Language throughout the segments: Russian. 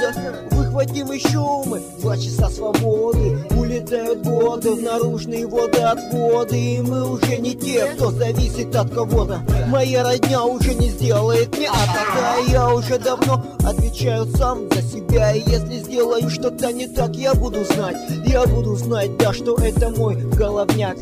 года. Выхватим еще мы 2 часа свободы. Улетают годы в наружные водоотводы, и мы уже не те, кто зависит от кого-то. Моя родня уже не сделает мне, а тогда я уже давно отвечаю сам за себя. И если сделаю что-то не так, я буду знать, да, что это мой головняк.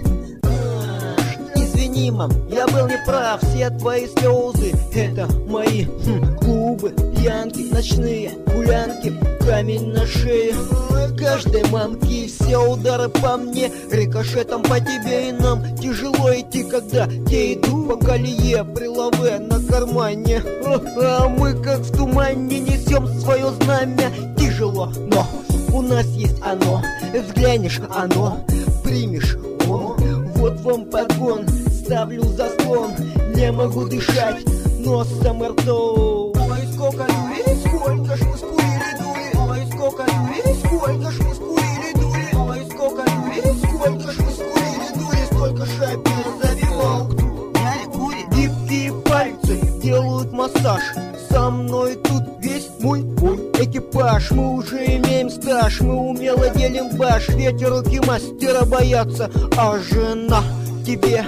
Извини, мам, я был неправ, все твои слезы — это мои клубы, пьянки, ночные гулянки, камень на шее каждой мамки. Все удары по мне, рикошетом по тебе и нам. Тяжело идти, когда я иду по колее, прилаве на кармане. А мы как в тумане несем свое знамя. Тяжело, но у нас есть оно. Взглянешь, оно, примешь, он. Вот вам подгон, ставлю заслон, не могу дышать носом и ртом. Ой, сколько людей, сколько ж мы скурили дури. Ой, сколько людей, сколько ж мы скурили дури. Ой, сколько людей, сколько ж мы скурили дури. Столько шайб не завивал. Гибкие пальцы делают массаж. Со мной тут весь мой экипаж. Мы уже имеем стаж, мы умело делим баш. Эти руки мастера боятся, а жена тебе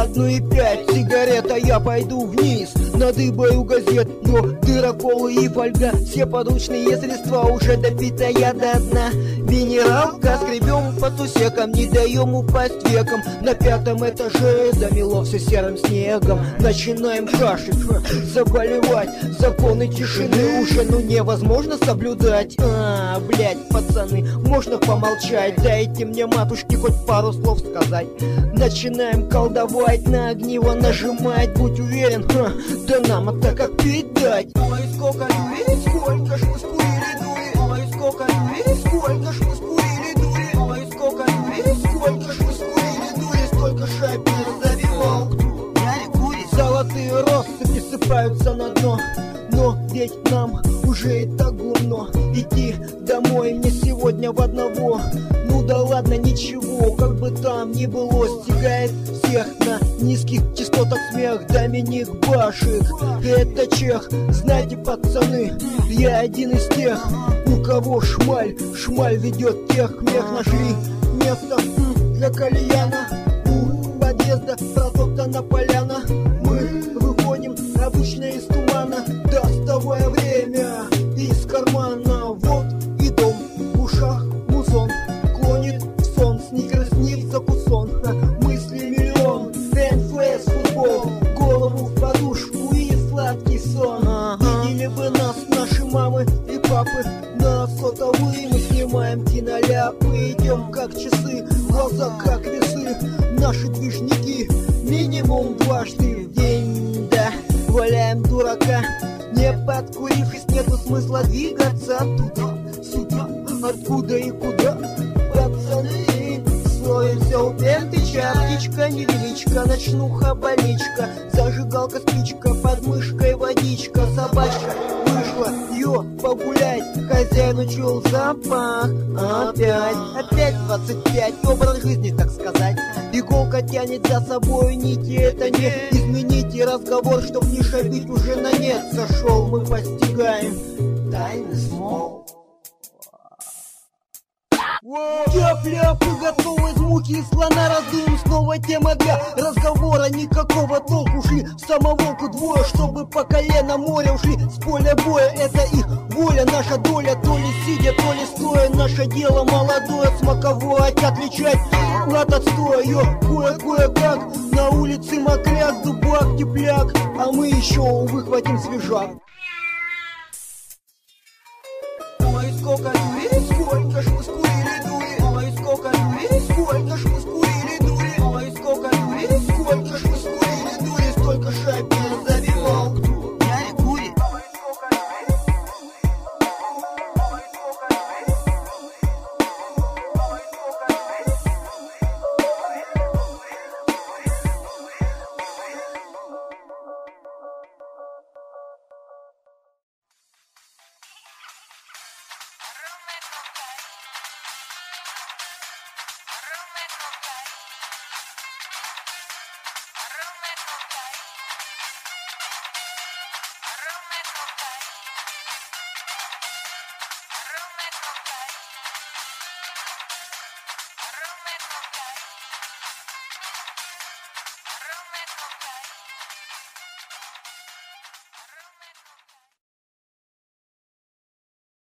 1,5 сигарет, а я пойду вниз. Надыбаю газет, но дыра, колы и фольга. Все подручные средства уже допитая до дна. Минералка, скребем по тусекам, не даем упасть веком. На 5-м этаже замело все серым снегом. Начинаем кашлять, заболевать. Законы тишины уже невозможно соблюдать. Блять, пацаны, можно помолчать? Дайте мне, матушки, хоть пару слов сказать. Начинаем колдовать, на огниво нажимать. Будь уверен, да нам это как пить дать. Ой, сколько людей, сколько ж мы скурили дури. Ой, сколько людей, сколько ж мы скурили дури. Ой, сколько людей, сколько ж мы скурили дури. Столько шайб не завивал. Золотые россыпи сыпаются на дно. Но ведь нам уже и так гумно. Идти домой мне сегодня в одного. Ну да ладно, ничего, как бы там ни было. Стигает всех на низких частотах смех. Доминик Башик, это чех. Знаете, пацаны, я один из тех, у кого шмаль ведет тех. Мех нашли место для кальяна. У подъезда протоптана поляна. Мы выходим обычно из тумана, доставая время из кармана. Вот и дом, в ушах музон, клонит в сон, сникерс не в закусон. Мысли миллион, НФС, футбол, голову в подушку и сладкий сон. Видели бы нас наши мамы и папы, на сотовые мы снимаем киноляпы. Идем как часы, глаза как весы, наши движники минимум дважды в день, да. Валяем дурака, не подкурившись, нету смысла двигаться туда-сюда, откуда и куда. Пацаны, словимся у Пентыча, птичка невеличка, ночнуха больничка, зажигалка, спичка, под мышкой водичка, собачка вышла ее погулять, хозяин учил запах. Опять 25, образ жизни, так сказать. Иголка тянет за собой нити, это не измените разговор, чтоб не шабить уже на нет. Сошел, мы постигаем тайны снов. Тяп-ляп, и готовы из муки и слона раздуем. Снова тема для разговора, никакого толку. Шли в самоволку двое, чтобы по колено море ушли с поля боя. Это их воля, наша доля, то ли сидя, то ли стоя. Наше дело молодое, смаковать, отличать от отстоя. Кое-как, на улице мокряк, дубак, тепляк, а мы еще выхватим свежак. Ой, сколько людей,